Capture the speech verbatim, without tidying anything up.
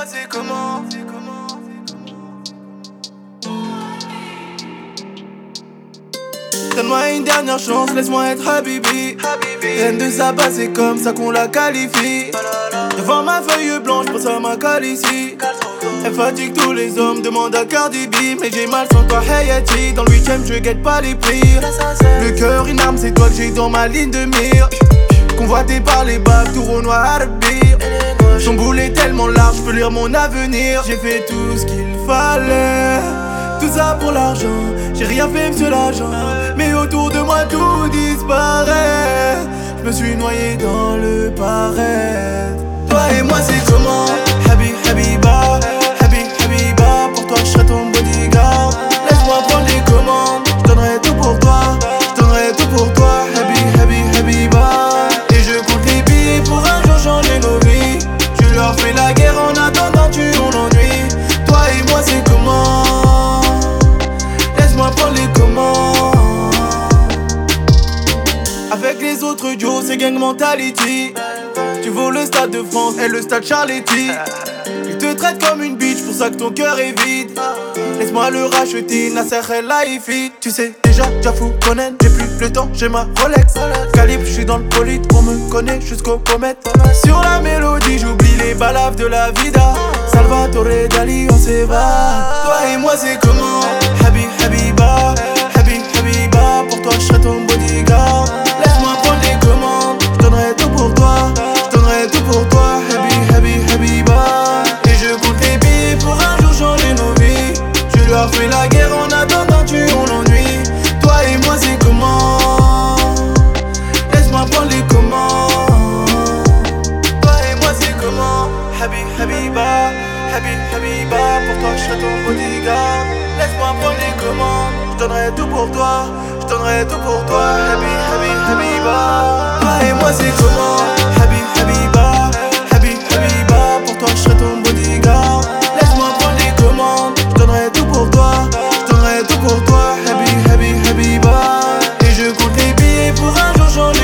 moi c'est comment? Donne-moi une dernière chance, laisse-moi être Habibi. Rien de sa base, c'est comme ça qu'on la qualifie. Devant ma feuille blanche, pense à ma ici. Elle fatigue tous les hommes, demande à Cardi B. Mais j'ai mal sans toi, Hayati. Dans le huitième, je guette pas les prix. Le cœur, une arme, c'est toi que j'ai dans ma ligne de mire. Convoité par les bacs, tout au noir arbire. Son boulet est tellement large, je peux lire mon avenir. J'ai fait tout ce qu'il fallait, tout ça pour l'argent. J'ai rien fait, monsieur l'agent. Mais autour de moi tout disparaît. Je me suis noyé dans le pareil. Toi et moi c'est comment? Habib, Habiba, Habib, Habiba. Pour toi je serai ton bodyguard. Laisse-moi prendre les commandes. Je donnerai tout pour toi, je donnerai tout pour toi. Habib, Habib, Habiba. Et je compte les billets pour un jour changer nos vies. Je leur fais la guerre en attendant tu mon ennui. Toi et moi c'est comment? Laisse-moi prendre les commandes. Avec les autres duos c'est gang mentality. Tu vaux le stade de France et le stade Charletti. Ils te traitent comme une bitch, pour ça que ton cœur est vide. Laisse-moi le racheter, Nasser El Laifi. Tu sais déjà, Jafou connaît, j'ai plus le temps, j'ai ma Rolex. Calibre, je suis dans le bolide, on me connaît jusqu'aux pommettes. Sur la mélodie, j'oublie les balaves de la vida. Salvatore Dali, on s'évade. Toi et moi c'est comment? Habib, Habiba, Habib, Habiba. Pour toi je serai ton bodyguard. Laisse-moi prendre les commandes, je donnerai tout pour toi. Tout pour toi, Habib, Habib, Habiba. Et je compte les billets pour un jour changer nos vies. Je leur fais la guerre en attendant tu on l'ennui. Toi et moi c'est comment? Laisse-moi prendre les commandes. Toi et moi c'est comment? Habib, Habiba, Habib, Habiba. Pour toi je serai ton bodyguard. Laisse-moi prendre les commandes. Je donnerai tout pour toi, je donnerai tout pour toi. Habib, Habib, Habiba. Toi et moi c'est comment? Habib, Habiba, Habib, Habiba. Pour toi je serai ton bodyguard. Laisse-moi prendre les commandes. Je donnerai tout pour toi, je donnerai tout pour toi. Habib, Habib, Habiba. Et je compte les billets pour un jour changer